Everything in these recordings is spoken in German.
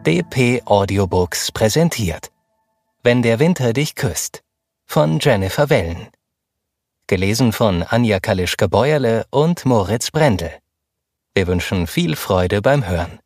dp Audiobooks präsentiert Wenn der Winter dich küsst von Jennifer Wellen. Gelesen von Anja Kalischke-Beuerle und Moritz Brendel. Wir wünschen viel Freude beim Hören.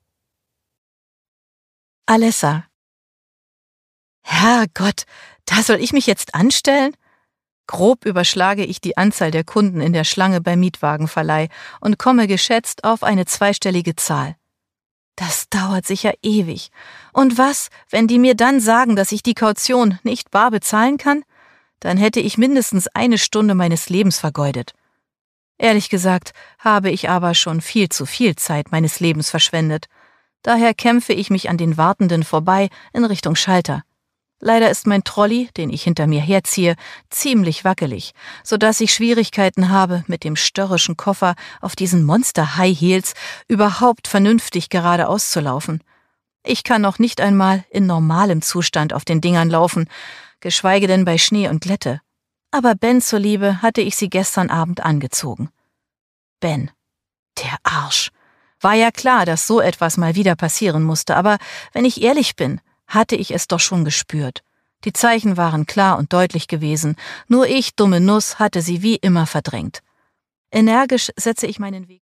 Alessa. Herrgott, da soll ich mich jetzt anstellen? Grob überschlage ich die Anzahl der Kunden in der Schlange beim Mietwagenverleih und komme geschätzt auf eine zweistellige Zahl. Das dauert sicher ewig. Und was, wenn die mir dann sagen, dass ich die Kaution nicht bar bezahlen kann? Dann hätte ich mindestens 1 Stunde meines Lebens vergeudet. Ehrlich gesagt habe ich aber schon viel zu viel Zeit meines Lebens verschwendet. Daher kämpfe ich mich an den Wartenden vorbei in Richtung Schalter. Leider ist mein Trolley, den ich hinter mir herziehe, ziemlich wackelig, sodass ich Schwierigkeiten habe, mit dem störrischen Koffer auf diesen Monster-High Heels überhaupt vernünftig geradeaus zu laufen. Ich kann noch nicht einmal in normalem Zustand auf den Dingern laufen, geschweige denn bei Schnee und Glätte. Aber Ben zuliebe hatte ich sie gestern Abend angezogen. Ben, der Arsch. War ja klar, dass so etwas mal wieder passieren musste, aber wenn ich ehrlich bin, hatte ich es doch schon gespürt. Die Zeichen waren klar und deutlich gewesen, nur ich, dumme Nuss, hatte sie wie immer verdrängt. Energisch setze ich meinen Weg